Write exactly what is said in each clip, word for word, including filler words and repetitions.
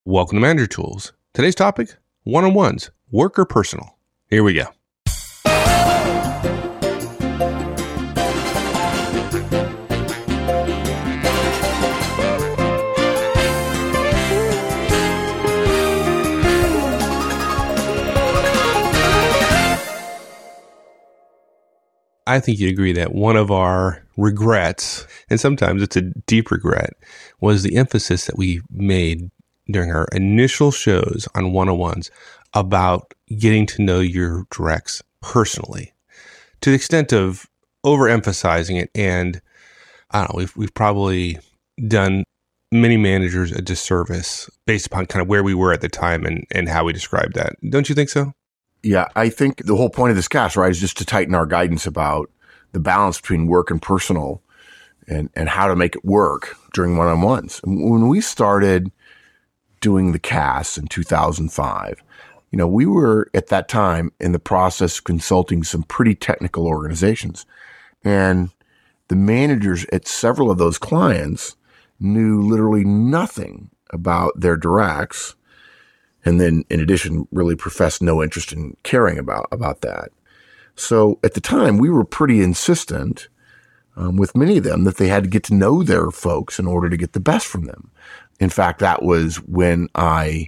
Welcome to Manager Tools. Today's topic, one-on-ones, work or personal. Here we go. I think you'd agree that one of our regrets, and sometimes it's a deep regret, was the emphasis that we made during our initial shows on one-on-ones about getting to know your directs personally, to the extent of overemphasizing it. And I don't know, we've, we've probably done many managers a disservice based upon kind of where we were at the time and, and how we described that. Don't you think so? Yeah, I think the whole point of this cast, right, is just to tighten our guidance about the balance between work and personal and, and how to make it work during one-on-ones. When we started doing the cast in two thousand five, you know, we were at that time in the process of consulting some pretty technical organizations. And the managers at several of those clients knew literally nothing about their directs. And then in addition, really professed no interest in caring about, about that. So at the time, we were pretty insistent um, with many of them that they had to get to know their folks in order to get the best from them. In fact, that was when I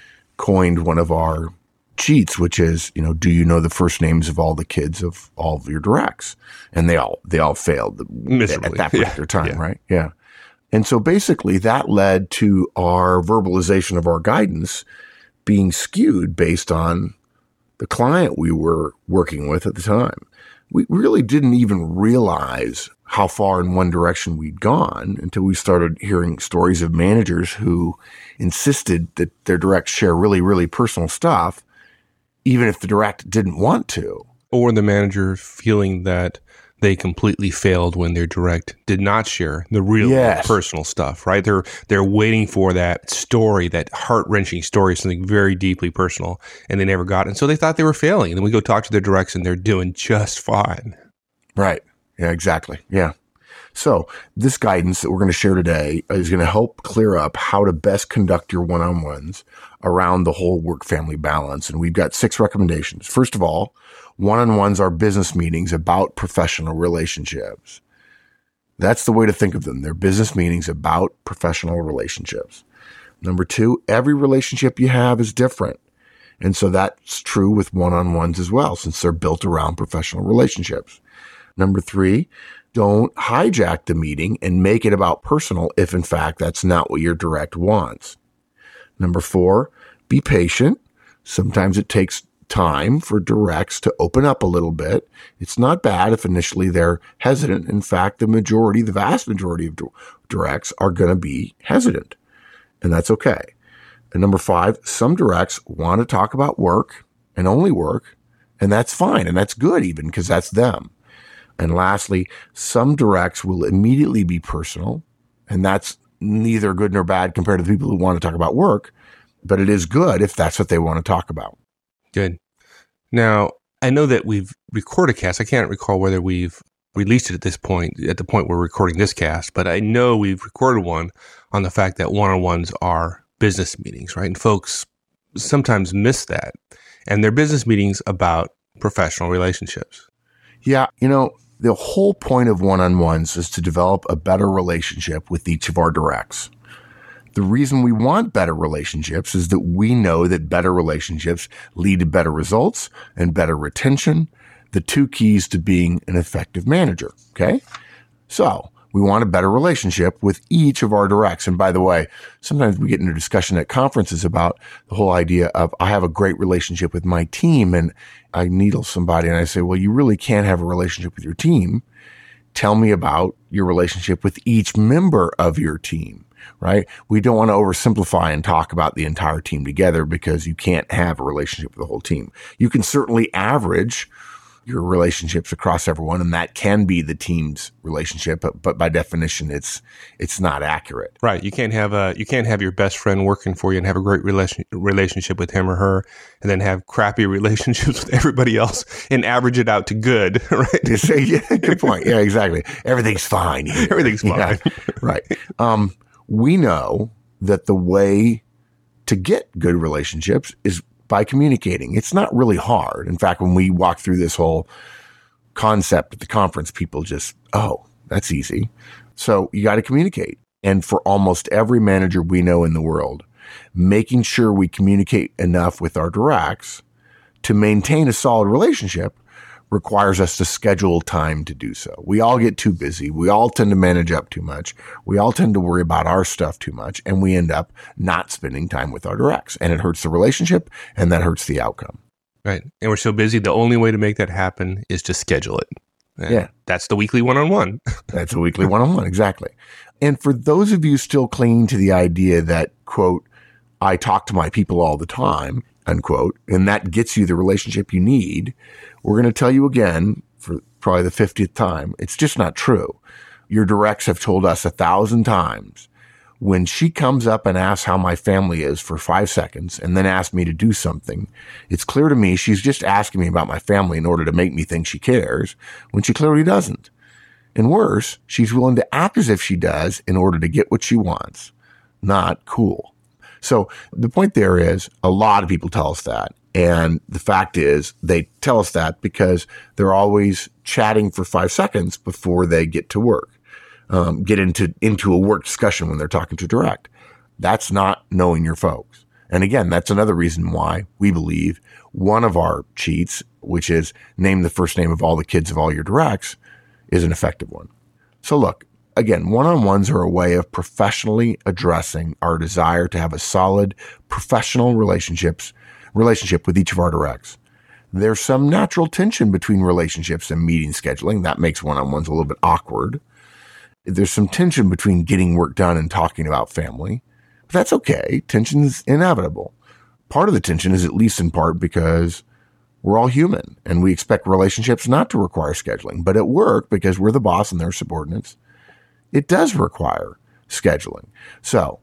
coined one of our cheats, which is, you know, do you know the first names of all the kids of all of your directs? And they all, they all failed Miserably. at that particular yeah. time, yeah. right? Yeah. And so basically that led to our verbalization of our guidance being skewed based on the client we were working with at the time. We really didn't even realize how far in one direction we'd gone until we started hearing stories of managers who insisted that their direct share really, really personal stuff, even if the direct didn't want to. Or the manager feeling that they completely failed when their direct did not share the real yes. personal stuff, right? They're they're waiting for that story, that heart-wrenching story, something very deeply personal, and they never got it. And so they thought they were failing. And then we go talk to their directs and they're doing just fine. Right. Yeah, exactly. Yeah. So this guidance that we're going to share today is going to help clear up how to best conduct your one-on-ones around the whole work-family balance. And we've got six recommendations. First of all, one-on-ones are business meetings about professional relationships. That's the way to think of them. They're business meetings about professional relationships. Number two, every relationship you have is different. And so that's true with one-on-ones as well, since they're built around professional relationships. Number three, don't hijack the meeting and make it about personal if, in fact, that's not what your direct wants. Number four, be patient. Sometimes it takes time for directs to open up a little bit. It's not bad if initially they're hesitant. In fact, the majority, the vast majority of directs are going to be hesitant, and that's okay. And number five, some directs want to talk about work and only work, and that's fine, and that's good even because that's them. And lastly, some directs will immediately be personal, and that's neither good nor bad compared to the people who want to talk about work, but it is good if that's what they want to talk about. Good. Now, I know that we've recorded a cast. I can't recall whether we've released it at this point, at the point we're recording this cast, but I know we've recorded one on the fact that one-on-ones are business meetings, right? And folks sometimes miss that. And they're business meetings about professional relationships. Yeah, you know, the whole point of one-on-ones is to develop a better relationship with each of our directs. The reason we want better relationships is that we know that better relationships lead to better results and better retention, the two keys to being an effective manager, okay? So we want a better relationship with each of our directs. And by the way, sometimes we get into discussion at conferences about the whole idea of I have a great relationship with my team, and I needle somebody and I say, well, you really can't have a relationship with your team. Tell me about your relationship with each member of your team, right? We don't want to oversimplify and talk about the entire team together because you can't have a relationship with the whole team. You can certainly average your relationships across everyone, and that can be the team's relationship, but, but by definition, it's it's not accurate. Right. You can't have a you can't have your best friend working for you and have a great relation, relationship with him or her, and then have crappy relationships with everybody else and average it out to good. Right. You say, yeah, good point. Yeah, exactly. Everything's fine here. Everything's fine. Yeah, right. Um, we know that the way to get good relationships is by communicating. It's not really hard. In fact, when we walk through this whole concept at the conference, people just, oh, that's easy. So you got to communicate. And for almost every manager we know in the world, making sure we communicate enough with our directs to maintain a solid relationship requires us to schedule time to do so. We all get too busy. We all tend to manage up too much. We all tend to worry about our stuff too much, and we end up not spending time with our directs. And it hurts the relationship, and that hurts the outcome. Right. And we're so busy, the only way to make that happen is to schedule it. And yeah. That's the weekly one-on-one. That's a weekly one-on-one, exactly. And for those of you still clinging to the idea that, quote, I talk to my people all the time, unquote, and that gets you the relationship you need, we're going to tell you again for probably the fiftieth time, it's just not true. Your directs have told us a thousand times, when she comes up and asks how my family is for five seconds and then asks me to do something, it's clear to me she's just asking me about my family in order to make me think she cares, when she clearly doesn't. And worse, she's willing to act as if she does in order to get what she wants. Not cool. So the point there is, a lot of people tell us that. And the fact is, they tell us that because they're always chatting for five seconds before they get to work, um, get into, into a work discussion when they're talking to direct. That's not knowing your folks. And again, that's another reason why we believe one of our cheats, which is name the first name of all the kids of all your directs, is an effective one. So look, again, one-on-ones are a way of professionally addressing our desire to have a solid professional relationships relationship with each of our directs. There's some natural tension between relationships and meeting scheduling. That makes one-on-ones a little bit awkward. There's some tension between getting work done and talking about family. But that's okay. Tension is inevitable. Part of the tension is at least in part because we're all human and we expect relationships not to require scheduling. But at work, because we're the boss and they're subordinates, it does require scheduling. So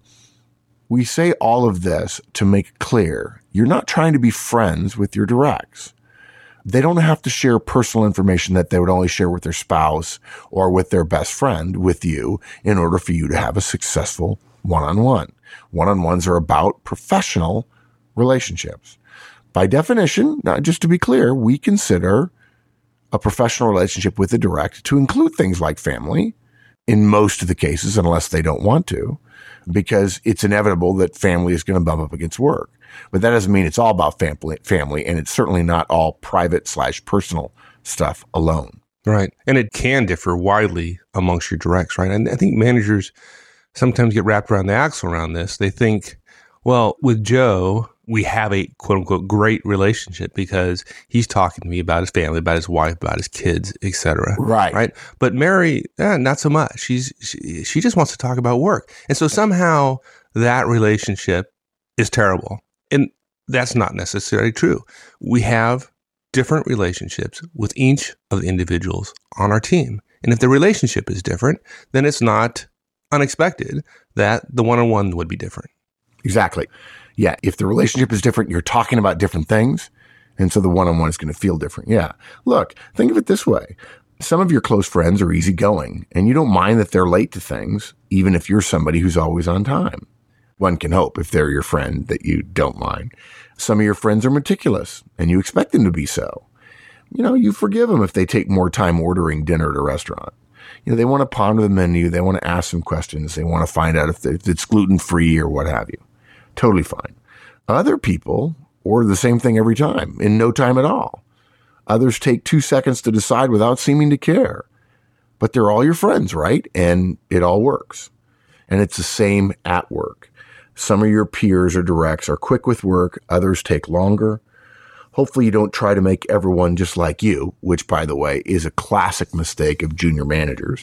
we say all of this to make it clear you're not trying to be friends with your directs. They don't have to share personal information that they would only share with their spouse or with their best friend with you in order for you to have a successful one-on-one. One-on-ones are about professional relationships. By definition, not just to be clear, we consider a professional relationship with a direct to include things like family in most of the cases, unless they don't want to, because it's inevitable that family is going to bump up against work. But that doesn't mean it's all about family, family, and it's certainly not all private slash personal stuff alone. Right. And it can differ widely amongst your directs, right? And I think managers sometimes get wrapped around the axle around this. They think, well, with Joe, we have a quote unquote great relationship because he's talking to me about his family, about his wife, about his kids, et cetera. Right. Right. But Mary, eh, not so much. She's, she, she just wants to talk about work. And so somehow that relationship is terrible. And that's not necessarily true. We have different relationships with each of the individuals on our team. And if the relationship is different, then it's not unexpected that the one-on-one would be different. Exactly. Yeah. If the relationship is different, you're talking about different things. And so the one-on-one is going to feel different. Yeah. Look, think of it this way. Some of your close friends are easygoing and you don't mind that they're late to things, even if you're somebody who's always on time. One can hope if they're your friend that you don't mind. Some of your friends are meticulous and you expect them to be so. You know, you forgive them if they take more time ordering dinner at a restaurant. You know, they want to ponder the menu. They want to ask some questions. They want to find out if it's gluten-free or what have you. Totally fine. Other people order the same thing every time in no time at all. Others take two seconds to decide without seeming to care. But they're all your friends, right? And it all works. And it's the same at work. Some of your peers or directs are quick with work. Others take longer. Hopefully you don't try to make everyone just like you, which, by the way, is a classic mistake of junior managers.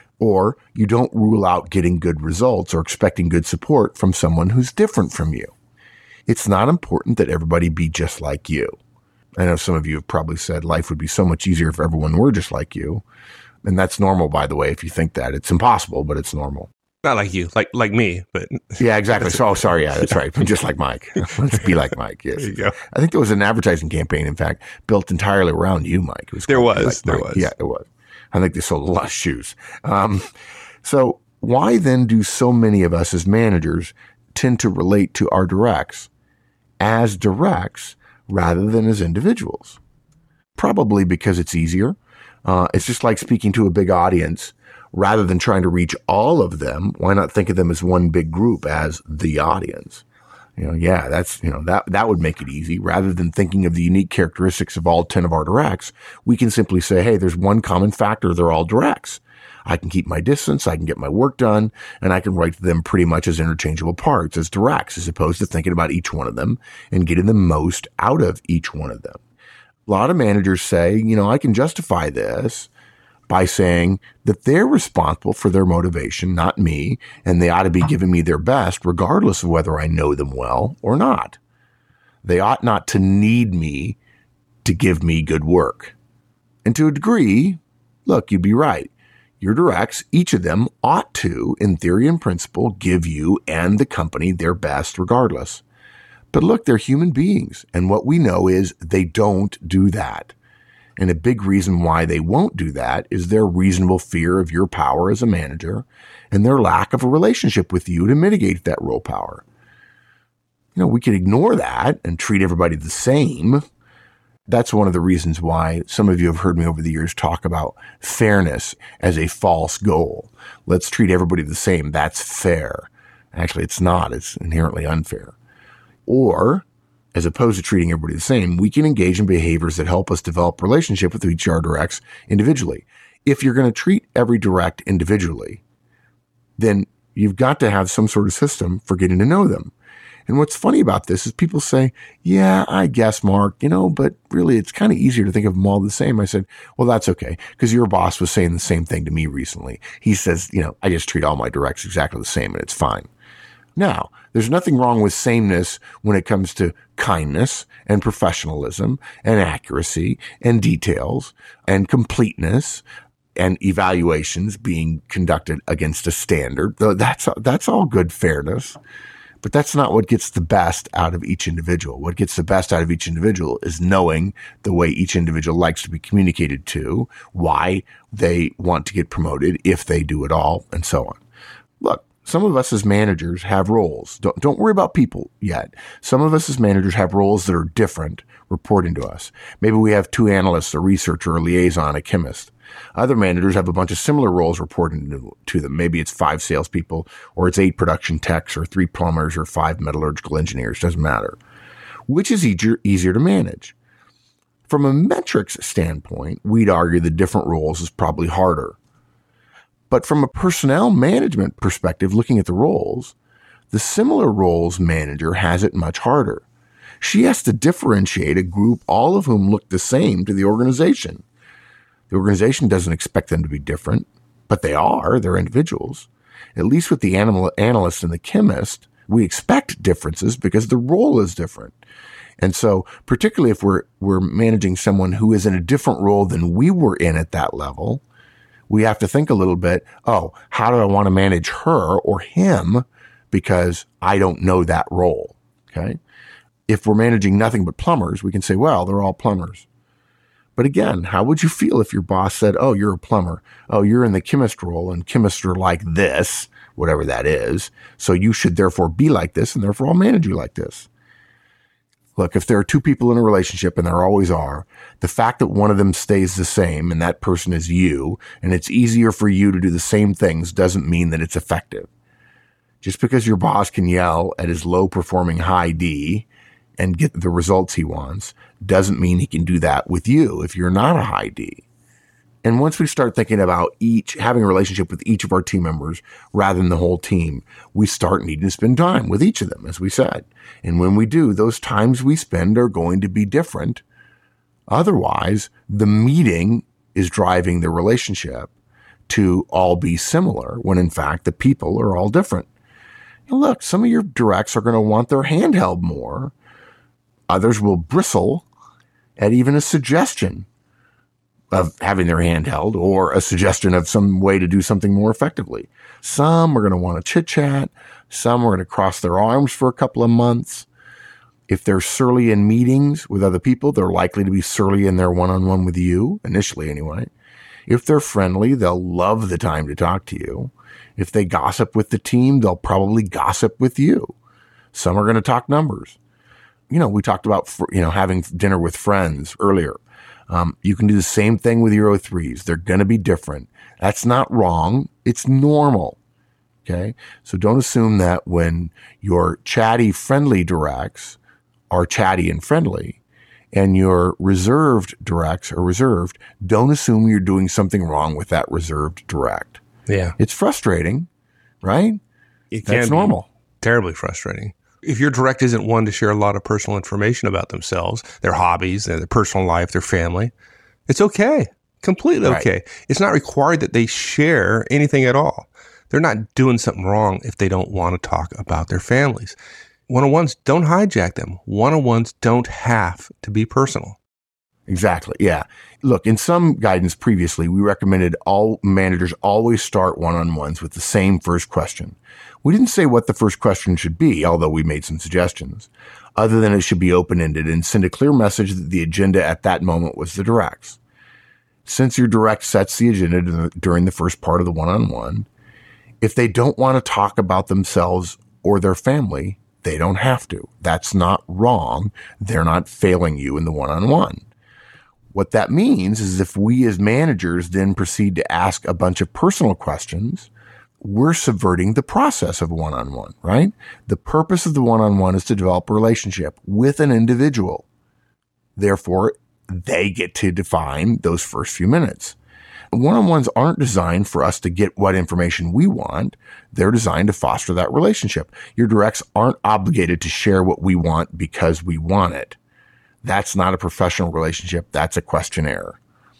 Or you don't rule out getting good results or expecting good support from someone who's different from you. It's not important that everybody be just like you. I know some of you have probably said life would be so much easier if everyone were just like you. And that's normal, by the way, if you think that. It's impossible, but it's normal. Not like you, like like me, but yeah, exactly. So, oh, sorry, yeah, that's right. I'm just like Mike. Let's be like Mike. Yes, there you go. I think there was an advertising campaign, in fact, built entirely around you, Mike. It was there was, like there Mike. was, yeah, it was. I think they sold a lot of shoes. Um, so, why then do so many of us as managers tend to relate to our directs as directs rather than as individuals. Probably because it's easier. Uh, it's just like speaking to a big audience. Rather than trying to reach all of them, why not think of them as one big group, as the audience? You know, yeah, that's, you know, that, that would make it easy. Rather than thinking of the unique characteristics of all ten of our directs, we can simply say, hey, there's one common factor. They're all directs. I can keep my distance. I can get my work done, and I can write them pretty much as interchangeable parts, as directs, as opposed to thinking about each one of them and getting the most out of each one of them. A lot of managers say, you know, I can justify this by saying that they're responsible for their motivation, not me, and they ought to be giving me their best regardless of whether I know them well or not. They ought not to need me to give me good work. And to a degree, look, you'd be right. Your directs, each of them ought to, in theory and principle, give you and the company their best regardless. But look, they're human beings, and what we know is they don't do that. And a big reason why they won't do that is their reasonable fear of your power as a manager and their lack of a relationship with you to mitigate that role power. You know, we could ignore that and treat everybody the same. That's one of the reasons why some of you have heard me over the years talk about fairness as a false goal. Let's treat everybody the same. That's fair. Actually, it's not. It's inherently unfair. Or, as opposed to treating everybody the same, we can engage in behaviors that help us develop relationship with each of our directs individually. If you're going to treat every direct individually, then you've got to have some sort of system for getting to know them. And what's funny about this is people say, yeah, I guess, Mark, you know, but really it's kind of easier to think of them all the same. I said, well, that's okay, because your boss was saying the same thing to me recently. He says, you know, I just treat all my directs exactly the same and it's fine. Now, there's nothing wrong with sameness when it comes to kindness and professionalism and accuracy and details and completeness and evaluations being conducted against a standard. That's, that's all good fairness, but that's not what gets the best out of each individual. What gets the best out of each individual is knowing the way each individual likes to be communicated to, why they want to get promoted, if they do at all, and so on. Look, some of us as managers have roles. Don't, don't worry about people yet. Some of us as managers have roles that are different reporting to us. Maybe we have two analysts, a researcher, a liaison, a chemist. Other managers have a bunch of similar roles reporting to, to them. Maybe it's five salespeople, or it's eight production techs, or three plumbers, or five metallurgical engineers. Doesn't matter. Which is easier, easier to manage? From a metrics standpoint, we'd argue the different roles is probably harder. But from a personnel management perspective, looking at the roles, the similar roles manager has it much harder. She has to differentiate a group, all of whom look the same to the organization. The organization doesn't expect them to be different, but they are. They're individuals. At least with the animal analyst and the chemist, we expect differences because the role is different. And so particularly if we're, we're managing someone who is in a different role than we were in at that level, we have to think a little bit, oh, how do I want to manage her or him because I don't know that role, okay? If we're managing nothing but plumbers, we can say, well, they're all plumbers. But again, how would you feel if your boss said, oh, you're a plumber. Oh, you're in the chemist role, and chemists are like this, whatever that is, so you should therefore be like this, and therefore I'll manage you like this. Look, if there are two people in a relationship, and there always are, the fact that one of them stays the same and that person is you, and it's easier for you to do the same things doesn't mean that it's effective. Just because your boss can yell at his low-performing high D and get the results he wants doesn't mean he can do that with you if you're not a high D. And once we start thinking about each, having a relationship with each of our team members rather than the whole team, we start needing to spend time with each of them, as we said. And when we do, those times we spend are going to be different. Otherwise, the meeting is driving the relationship to all be similar when in fact the people are all different. Now look, some of your directs are going to want their hand held more. Others will bristle at even a suggestion of having their hand held or a suggestion of some way to do something more effectively. Some are going to want to chit chat. Some are going to cross their arms for a couple of months. If they're surly in meetings with other people, they're likely to be surly in their one-on-one with you, initially anyway. If they're friendly, they'll love the time to talk to you. If they gossip with the team, they'll probably gossip with you. Some are going to talk numbers. You know, we talked about, you know, having dinner with friends earlier. Um, you can do the same thing with your O threes. They're going to be different. That's not wrong. It's normal. Okay. So don't assume that when your chatty, friendly directs are chatty and friendly and your reserved directs are reserved, don't assume you're doing something wrong with that reserved direct. Yeah. It's frustrating, right? It can That's be normal. Terribly frustrating. If your direct isn't one to share a lot of personal information about themselves, their hobbies, their personal life, their family, it's okay. Completely okay. Right. It's not required that they share anything at all. They're not doing something wrong if they don't want to talk about their families. One-on-ones don't hijack them. One-on-ones don't have to be personal. Exactly. Yeah. Look, in some guidance previously, we recommended all managers always start one-on-ones with the same first question. We didn't say what the first question should be, although we made some suggestions, other than it should be open-ended and send a clear message that the agenda at that moment was the directs. Since your direct sets the agenda during the first part of the one-on-one, if they don't want to talk about themselves or their family, they don't have to. That's not wrong. They're not failing you in the one-on-one. What that means is if we as managers then proceed to ask a bunch of personal questions, we're subverting the process of one-on-one, right? The purpose of the one-on-one is to develop a relationship with an individual. Therefore, they get to define those first few minutes. One-on-ones aren't designed for us to get what information we want. They're designed to foster that relationship. Your directs aren't obligated to share what we want because we want it. That's not a professional relationship. That's a questionnaire.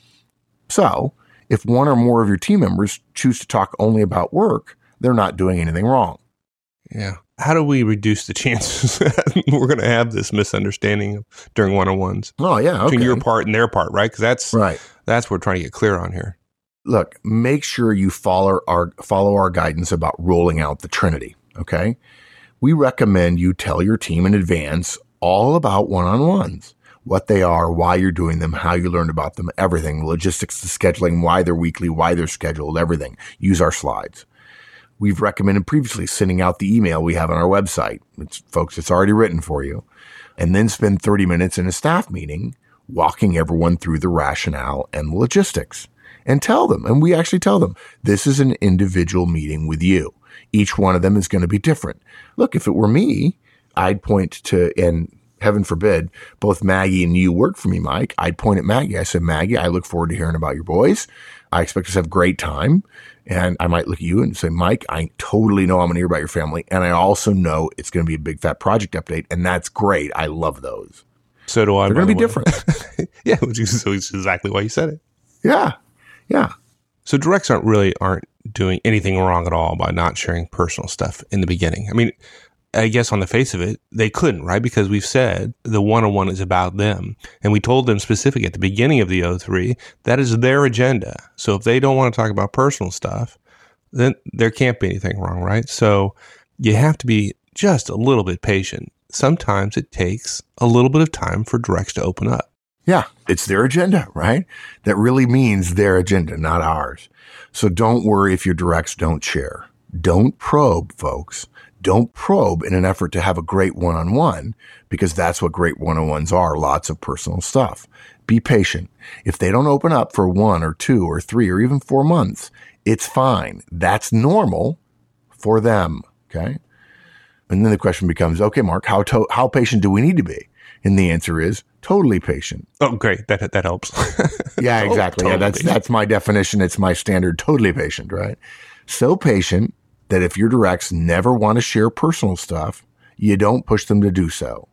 So if one or more of your team members choose to talk only about work, they're not doing anything wrong. Yeah. How do we reduce the chances that we're going to have this misunderstanding during one-on-ones? Oh, yeah. Okay. Between your part and their part, right? Because that's, right. that's what we're trying to get clear on here. Look, make sure you follow our, follow our guidance about rolling out the Trinity, okay? We recommend you tell your team in advance all about one-on-ones, what they are, why you're doing them, how you learned about them, everything, logistics, the scheduling, why they're weekly, why they're scheduled, everything. Use our slides. We've recommended previously sending out the email we have on our website. It's, folks, it's already written for you. And then spend thirty minutes in a staff meeting walking everyone through the rationale and the logistics. And tell them, and we actually tell them, this is an individual meeting with you. Each one of them is going to be different. Look, if it were me, I'd point to, and heaven forbid, both Maggie and you work for me, Mike. I'd point at Maggie. I said, Maggie, I look forward to hearing about your boys. I expect us to have a great time. And I might look at you and say, Mike, I totally know I'm going to hear about your family. And I also know it's going to be a big fat project update. And that's great. I love those. So do I. They're going to be different. Yeah, which is exactly why you said it. Yeah. Yeah. So directs aren't really aren't doing anything wrong at all by not sharing personal stuff in the beginning. I mean, I guess on the face of it, they couldn't, right? Because we've said the one-on-one is about them. And we told them specifically at the beginning of the O three, that is their agenda. So if they don't want to talk about personal stuff, then there can't be anything wrong, right? So you have to be just a little bit patient. Sometimes it takes a little bit of time for directs to open up. Yeah, it's their agenda, right? That really means their agenda, not ours. So don't worry if your directs don't share. Don't probe, folks. Don't probe in an effort to have a great one-on-one, because that's what great one-on-ones are, lots of personal stuff. Be patient. If they don't open up for one or two or three or even four months, it's fine. That's normal for them, okay? And then the question becomes, okay, Mark, how to- how patient do we need to be? And the answer is totally patient. Oh, great. That that helps. Yeah, exactly. Oh, totally. Yeah, that's that's my definition. It's my standard. Totally patient, right? So patient that if your directs never want to share personal stuff, you don't push them to do so.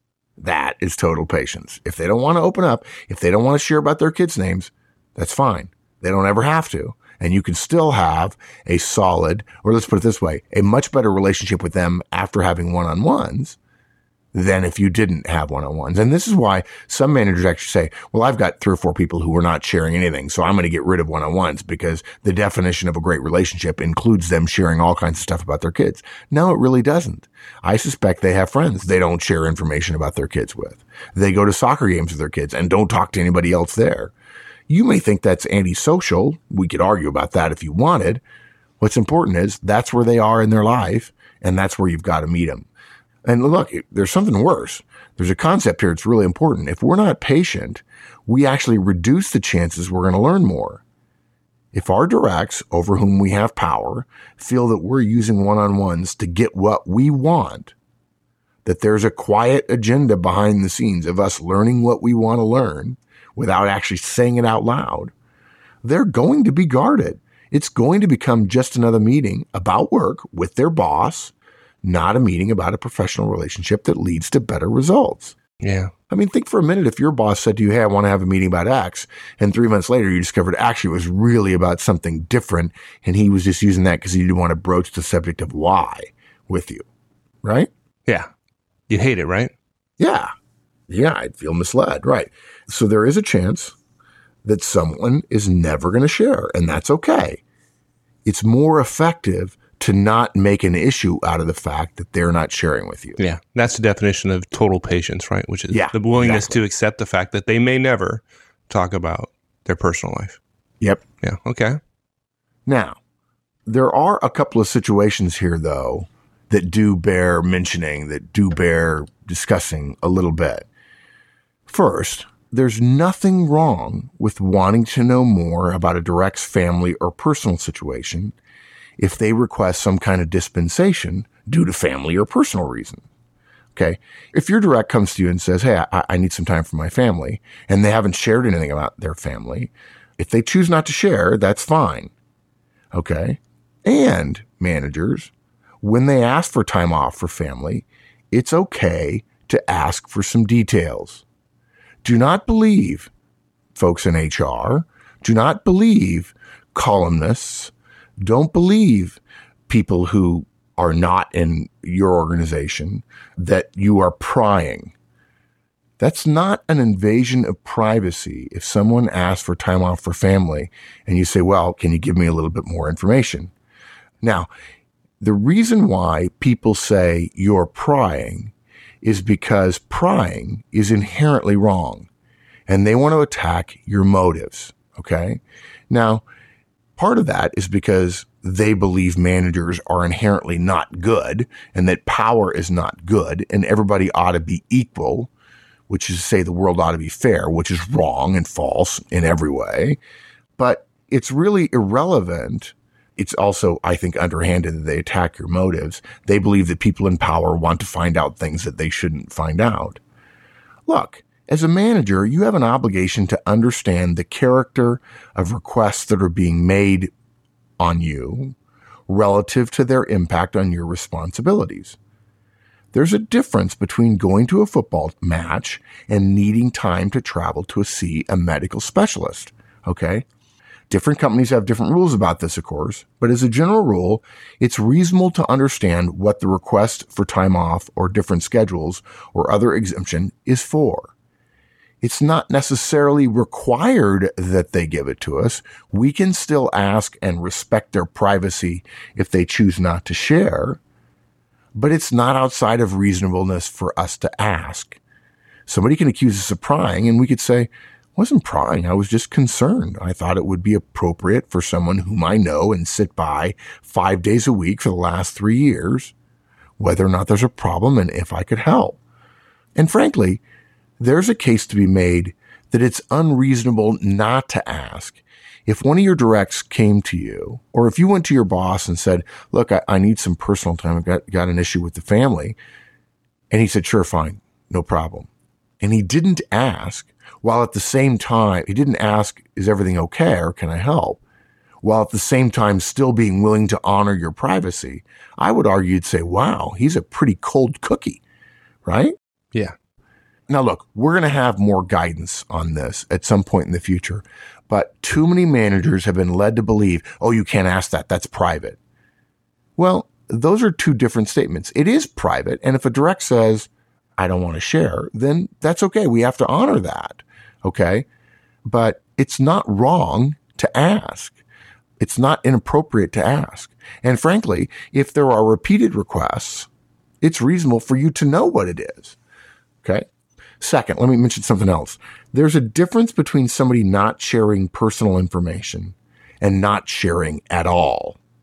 That is total patience. If they don't want to open up, if they don't want to share about their kids' names, that's fine. They don't ever have to. And you can still have a solid, or let's put it this way, a much better relationship with them after having one-on-ones than if you didn't have one-on-ones. And this is why some managers actually say, well, I've got three or four people who are not sharing anything, so I'm going to get rid of one-on-ones, because the definition of a great relationship includes them sharing all kinds of stuff about their kids. No, it really doesn't. I suspect they have friends they don't share information about their kids with. They go to soccer games with their kids and don't talk to anybody else there. You may think that's antisocial. We could argue about that if you wanted. What's important is that's where they are in their life, and that's where you've got to meet them. And look, there's something worse. There's a concept here that's really important. If we're not patient, we actually reduce the chances we're going to learn more. If our directs, over whom we have power, feel that we're using one-on-ones to get what we want, that there's a quiet agenda behind the scenes of us learning what we want to learn without actually saying it out loud, they're going to be guarded. It's going to become just another meeting about work with their boss, not a meeting about a professional relationship that leads to better results. Yeah. I mean, think for a minute if your boss said to you, hey, I want to have a meeting about X, and three months later you discovered actually it was really about something different, and he was just using that because he didn't want to broach the subject of Y with you, right? Yeah. You'd hate it, right? Yeah. Yeah, I'd feel misled, right? So there is a chance that someone is never going to share, and that's okay. It's more effective to not make an issue out of the fact that they're not sharing with you. Yeah. That's the definition of total patience, right? Which is yeah, the willingness exactly. to accept the fact that they may never talk about their personal life. Yep. Yeah. Okay. Now, there are a couple of situations here, though, that do bear mentioning, that do bear discussing a little bit. First, there's nothing wrong with wanting to know more about a direct's family or personal situation if they request some kind of dispensation due to family or personal reason. Okay. If your direct comes to you and says, hey, I, I need some time for my family, and they haven't shared anything about their family, if they choose not to share, that's fine. Okay. And managers, when they ask for time off for family, it's okay to ask for some details. Do not believe, folks in H R, do not believe columnists, don't believe people who are not in your organization that you are prying. That's not an invasion of privacy if someone asks for time off for family and you say, well, can you give me a little bit more information? Now, the reason why people say you're prying is because prying is inherently wrong, and they want to attack your motives, okay? Now, part of that is because they believe managers are inherently not good and that power is not good and everybody ought to be equal, which is to say the world ought to be fair, which is wrong and false in every way. But it's really irrelevant. It's also, I think, underhanded that they attack your motives. They believe that people in power want to find out things that they shouldn't find out. Look, as a manager, you have an obligation to understand the character of requests that are being made on you relative to their impact on your responsibilities. There's a difference between going to a football match and needing time to travel to see a medical specialist, okay? Different companies have different rules about this, of course, but as a general rule, it's reasonable to understand what the request for time off or different schedules or other exemption is for. It's not necessarily required that they give it to us. We can still ask and respect their privacy if they choose not to share, but it's not outside of reasonableness for us to ask. Somebody can accuse us of prying, and we could say, I wasn't prying, I was just concerned. I thought it would be appropriate for someone whom I know and sit by five days a week for the last three years, whether or not there's a problem and if I could help. And frankly, there's a case to be made that it's unreasonable not to ask. If one of your directs came to you, or if you went to your boss and said, look, I, I need some personal time, I've got, got an issue with the family, and he said, sure, fine, no problem. And he didn't ask, while at the same time, he didn't ask, is everything okay or can I help? While at the same time still being willing to honor your privacy, I would argue you'd say, wow, he's a pretty cold cookie, right? Yeah. Now, look, we're going to have more guidance on this at some point in the future, but too many managers have been led to believe, oh, you can't ask that. That's private. Well, those are two different statements. It is private. And if a direct says, I don't want to share, then that's okay. We have to honor that. Okay. But it's not wrong to ask. It's not inappropriate to ask. And frankly, if there are repeated requests, it's reasonable for you to know what it is. Okay. Second, let me mention something else. There's a difference between somebody not sharing personal information and not sharing at all.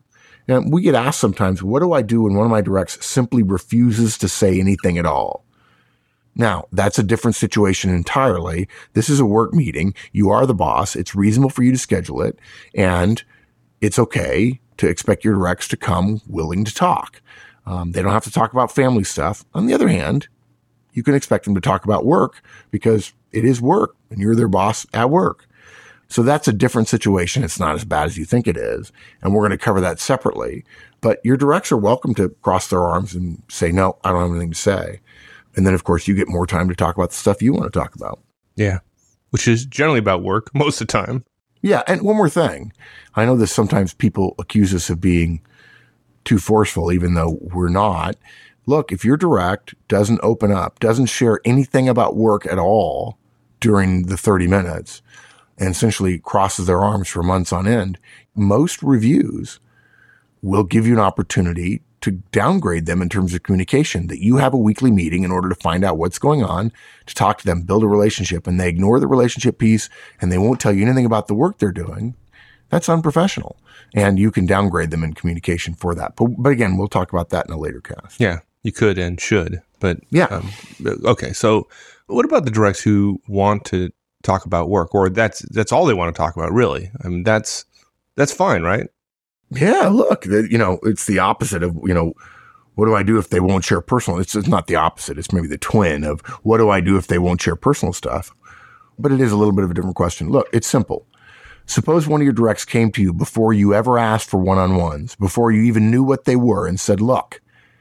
Now, we get asked sometimes, what do I do when one of my directs simply refuses to say anything at all? Now, that's a different situation entirely. This is a work meeting. You are the boss. It's reasonable for you to schedule it, and it's okay to expect your directs to come willing to talk. Um, they don't have to talk about family stuff. On the other hand, you can expect them to talk about work because it is work and you're their boss at work. So that's a different situation. It's not as bad as you think it is. And we're going to cover that separately. But your directs are welcome to cross their arms and say, no, I don't have anything to say. And then, of course, you get more time to talk about the stuff you want to talk about. Yeah, which is generally about work most of the time. Yeah, and one more thing. I know that sometimes people accuse us of being too forceful, even though we're not. Look, if your direct doesn't open up, doesn't share anything about work at all during the thirty minutes, and essentially crosses their arms for months on end, most reviews will give you an opportunity to downgrade them in terms of communication, that you have a weekly meeting in order to find out what's going on, to talk to them, build a relationship, and they ignore the relationship piece and they won't tell you anything about the work they're doing. That's unprofessional. And you can downgrade them in communication for that. But, but again, we'll talk about that in a later cast. Yeah, you could and should. But yeah. Um, okay, so what about the directs who want to talk about work, or that's that's all they want to talk about, really? I mean, that's that's fine, right? Yeah, look, the, you know, it's the opposite of, you know, what do I do if they won't share personal? It's, it's not the opposite. It's maybe the twin of what do I do if they won't share personal stuff? But it is a little bit of a different question. Look, it's simple. Suppose one of your directs came to you before you ever asked for one-on-ones, before you even knew what they were, and said, look,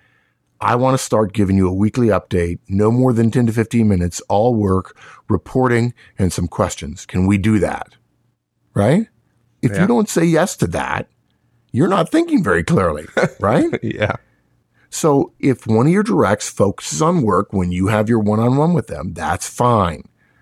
I want to start giving you a weekly update, no more than ten to fifteen minutes, all work, reporting, and some questions. Can we do that? Right? If Yeah. you don't say yes to that, you're not thinking very clearly, right? Yeah. So if one of your directs focuses on work when you have your one-on-one with them, that's fine.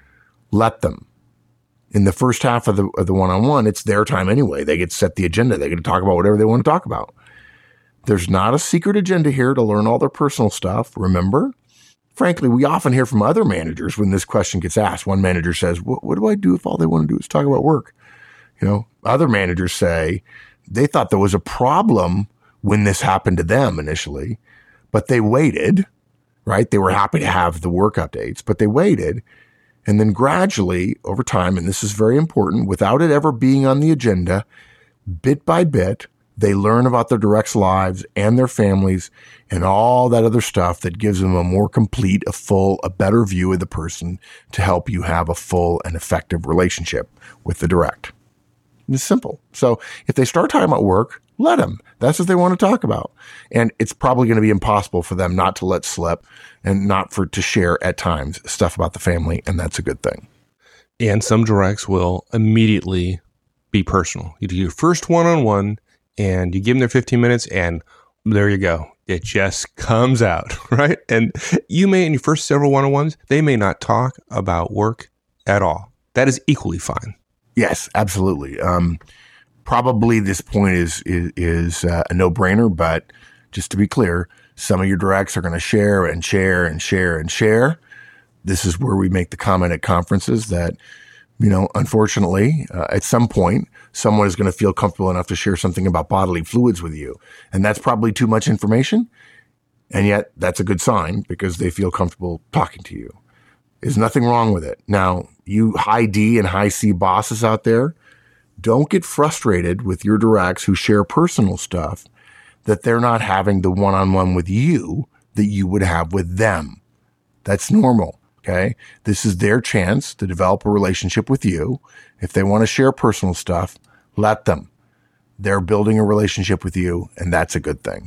Let them. In the first half of the, of the one-on-one, it's their time anyway. They get to set the agenda. They get to talk about whatever they want to talk about. There's not a secret agenda here to learn all their personal stuff. Remember? Frankly, we often hear from other managers when this question gets asked. One manager says, what, what do I do if all they want to do is talk about work? You know, other managers say they thought there was a problem when this happened to them initially, but they waited, right? They were happy to have the work updates, but they waited. And then gradually over time, and this is very important, without it ever being on the agenda, bit by bit, they learn about their directs' lives and their families and all that other stuff that gives them a more complete, a full, a better view of the person to help you have a full and effective relationship with the direct. It's simple. So if they start talking about work, let them. That's what they want to talk about. And it's probably going to be impossible for them not to let slip and not for to share at times stuff about the family. And that's a good thing. And some directs will immediately be personal. You do your first one-on-one and you give them their fifteen minutes and there you go. It just comes out, right? And you may, in your first several one-on-ones, they may not talk about work at all. That is equally fine. Yes, absolutely. Um, probably this point is is, is uh, a no-brainer, but just to be clear, some of your directs are going to share and share and share and share. This is where we make the comment at conferences that, you know, unfortunately, uh, at some point, someone is going to feel comfortable enough to share something about bodily fluids with you. And that's probably too much information. And yet that's a good sign because they feel comfortable talking to you. There's nothing wrong with it. Now, you high D and high C bosses out there, don't get frustrated with your directs who share personal stuff that they're not having the one-on-one with you that you would have with them. That's normal. Okay. This is their chance to develop a relationship with you. If they want to share personal stuff, let them. They're building a relationship with you, and that's a good thing.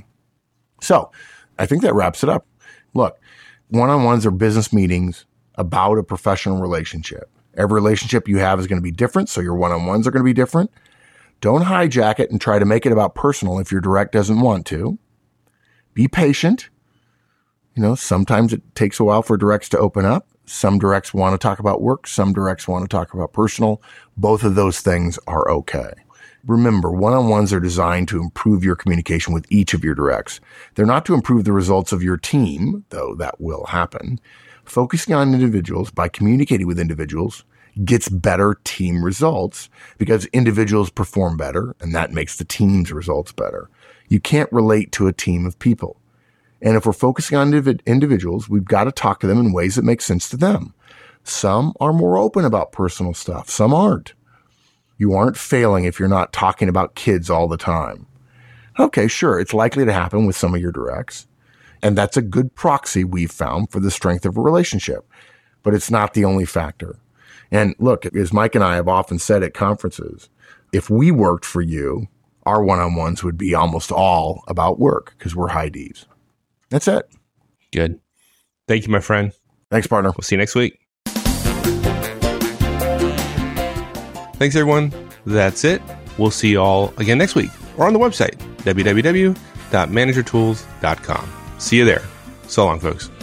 So I think that wraps it up. Look, one-on-ones are business meetings about a professional relationship. Every relationship you have is going to be different, so your one-on-ones are going to be different. Don't hijack it and try to make it about personal if your direct doesn't want to. Be patient. You know, sometimes it takes a while for directs to open up. Some directs want to talk about work. Some directs want to talk about personal. Both of those things are okay. Remember, one-on-ones are designed to improve your communication with each of your directs. They're not to improve the results of your team, though that will happen. Focusing on individuals by communicating with individuals gets better team results because individuals perform better, and that makes the team's results better. You can't relate to a team of people. And if we're focusing on indiv- individuals, we've got to talk to them in ways that make sense to them. Some are more open about personal stuff. Some aren't. You aren't failing if you're not talking about kids all the time. Okay, sure, it's likely to happen with some of your directs. And that's a good proxy we've found for the strength of a relationship. But it's not the only factor. And look, as Mike and I have often said at conferences, if we worked for you, our one-on-ones would be almost all about work because we're high Ds. That's it. Good. Thank you, my friend. Thanks, partner. We'll see you next week. Thanks, everyone. That's it. We'll see you all again next week or on the website, w w w dot manager tools dot com. See you there. So long, folks.